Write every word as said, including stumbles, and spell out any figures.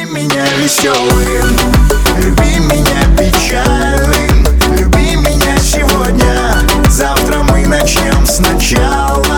меня веселым, люби меня печальным. Люби меня сегодня, завтра мы начнем сначала.